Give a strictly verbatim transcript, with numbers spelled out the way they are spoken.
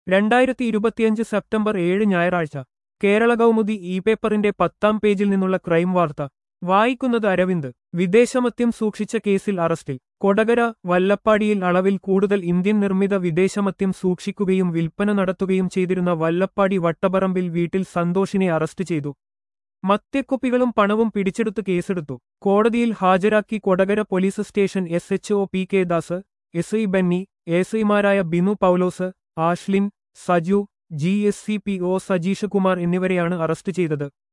രണ്ടായിരത്തി ഇരുപത്തിയഞ്ച് സെപ്റ്റംബർ ഏഴ് ഞായറാഴ്ച കേരള കൗമുദി ഇ പേപ്പറിന്റെ പത്താം പേജിൽ നിന്നുള്ള ക്രൈം വാർത്ത വായിക്കുന്നത് അരവിന്ദ്. വിദേശമദ്യം സൂക്ഷിച്ച കേസിൽ അറസ്റ്റിൽ കൊടകര. വല്ലപ്പാടിയിൽ അളവിൽ കൂടുതൽ ഇന്ത്യൻ നിർമ്മിത വിദേശമദ്യം സൂക്ഷിക്കുകയും വിൽപ്പന നടത്തുകയും ചെയ്തിരുന്ന വല്ലപ്പാടി വട്ടപറമ്പിൽ വീട്ടിൽ സന്തോഷിനെ അറസ്റ്റ് ചെയ്തു. മദ്യക്കുപ്പികളും പണവും പിടിച്ചെടുത്ത് കേസെടുത്തു. കോടതിയിൽ ഹാജരാക്കി. Kodakara police station S H O P K Das, S I Benny, S ഐമാരായ Binu Paulose, Ashlin, Saju, G S C P O Sajeesh Kumar എന്നിവരെയാണ് അറസ്റ്റ് ചെയ്തത്.